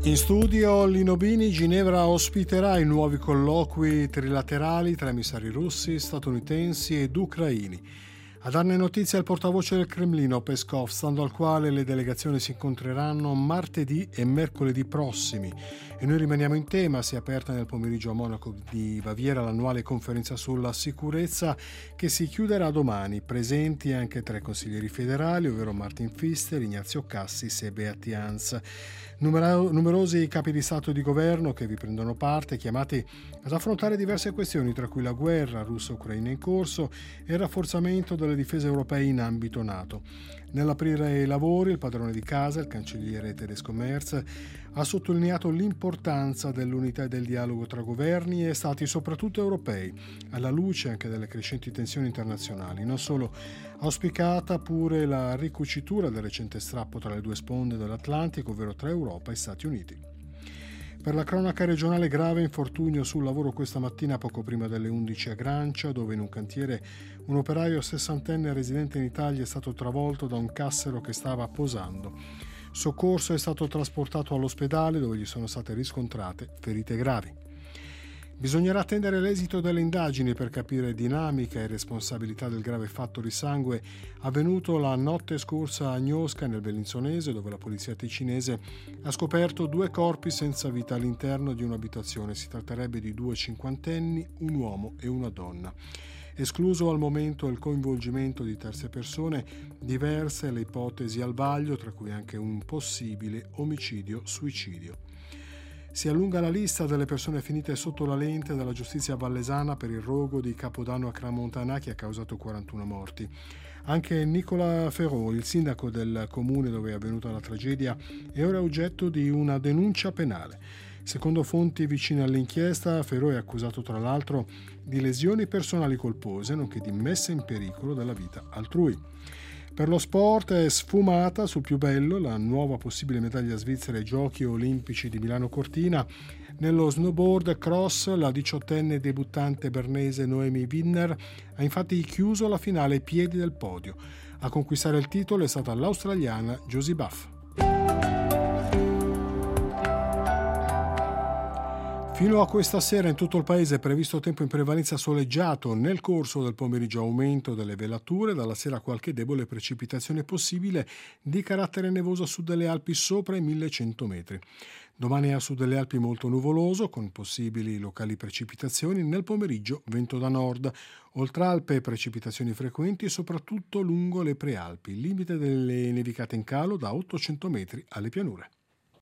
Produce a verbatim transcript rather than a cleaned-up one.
In studio Lino Bini. Ginevra ospiterà i nuovi colloqui trilaterali tra emissari russi, statunitensi ed ucraini. A darne notizia il portavoce del Cremlino, Peskov, stando al quale le delegazioni si incontreranno martedì e mercoledì prossimi. E noi rimaniamo in tema. Si è aperta nel pomeriggio a Monaco di Baviera l'annuale conferenza sulla sicurezza che si chiuderà domani. Presenti anche tre consiglieri federali, ovvero Martin Pfister, Ignazio Cassis e Beat Jans. Numero- numerosi capi di Stato e di Governo che vi prendono parte, chiamati ad affrontare diverse questioni, tra cui la guerra russo-ucraina in corso e il rafforzamento delle difese europee in ambito NATO. Nell'aprire i lavori, il padrone di casa, il cancelliere tedesco Merz, ha sottolineato l'importanza dell'unità e del dialogo tra governi e stati, soprattutto europei, alla luce anche delle crescenti tensioni internazionali. Non solo, auspicata pure la ricucitura del recente strappo tra le due sponde dell'Atlantico, ovvero tra Europa e Stati Uniti. Per la cronaca regionale, grave infortunio sul lavoro questa mattina poco prima delle undici a Grancia, dove in un cantiere un operaio sessantenne residente in Italia è stato travolto da un cassero che stava posando. Soccorso, è stato trasportato all'ospedale dove gli sono state riscontrate ferite gravi. Bisognerà attendere l'esito delle indagini per capire dinamica e responsabilità del grave fatto di sangue avvenuto la notte scorsa a Gnosca, nel Bellinzonese, dove la polizia ticinese ha scoperto due corpi senza vita all'interno di un'abitazione. Si tratterebbe di due cinquantenni, un uomo e una donna. Escluso al momento il coinvolgimento di terze persone, diverse le ipotesi al vaglio, tra cui anche un possibile omicidio-suicidio. Si allunga la lista delle persone finite sotto la lente della giustizia vallesana per il rogo di Capodanno a Cramontana che ha causato quarantuno morti. Anche Nicola Ferrò, il sindaco del comune dove è avvenuta la tragedia, è ora oggetto di una denuncia penale. Secondo fonti vicine all'inchiesta, Ferrò è accusato tra l'altro di lesioni personali colpose, nonché di messa in pericolo della vita altrui. Per lo sport è sfumata sul più bello la nuova possibile medaglia svizzera ai Giochi Olimpici di Milano Cortina. Nello snowboard cross la diciottenne debuttante bernese Noemi Wiener ha infatti chiuso la finale ai piedi del podio. A conquistare il titolo è stata l'australiana Josie Buff. Fino a questa sera in tutto il paese è previsto tempo in prevalenza soleggiato, nel corso del pomeriggio aumento delle velature, dalla sera qualche debole precipitazione possibile di carattere nevoso a sud delle Alpi sopra i millecento metri. Domani a sud delle Alpi molto nuvoloso, con possibili locali precipitazioni, nel pomeriggio vento da nord, oltre Alpe precipitazioni frequenti soprattutto lungo le prealpi, limite delle nevicate in calo da ottocento metri alle pianure.